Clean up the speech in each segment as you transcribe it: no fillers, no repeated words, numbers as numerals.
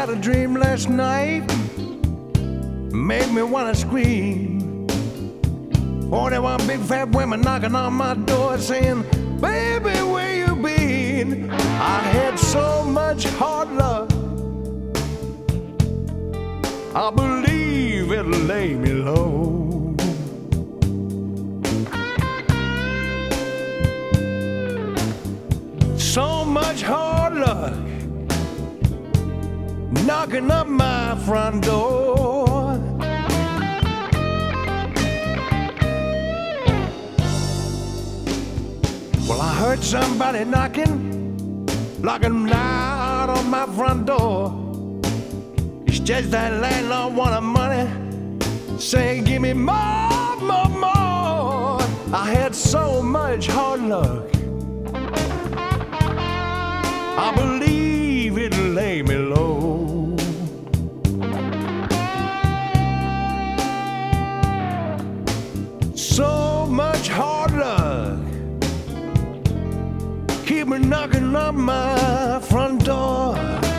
had a dream last night, made me wanna scream. 41 big fat women knocking on my door saying, baby, where you been? I had so much hard luck, I believe it'll lay me low. So much hard luck knocking up my front door. Well, I heard somebody knocking loud on my front door. It's just that landlord wanted money, saying give me more, more, more. I had so much hard luck, I believe it'll lay me low. So much hard luck keep me knocking on my front door.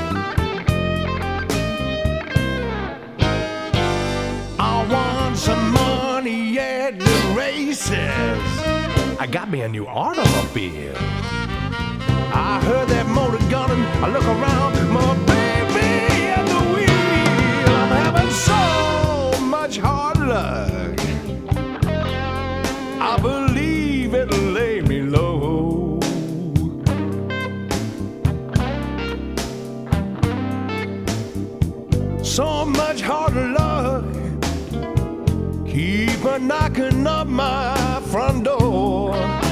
I want some money at the races, I got me a new automobile. I heard that motor gunning, I look around, my baby at the wheel. I'm having so much hard luck, I believe it'll lay me low. So much hard luck keep a knocking up my front door.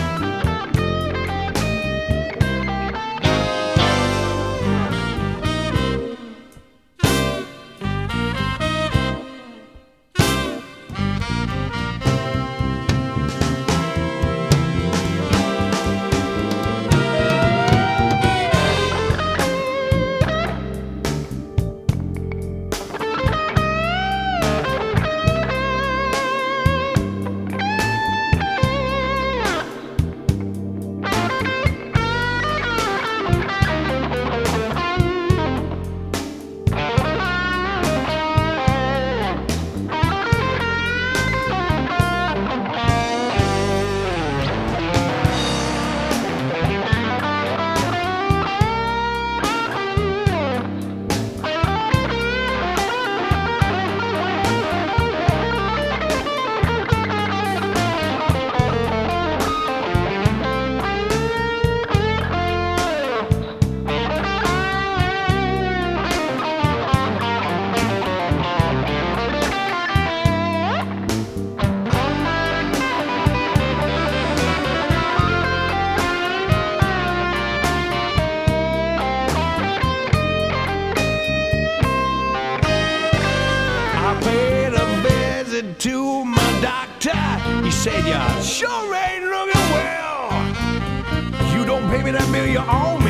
To my doctor, he said, you sure ain't looking well. You don't pay me that bill, you owe me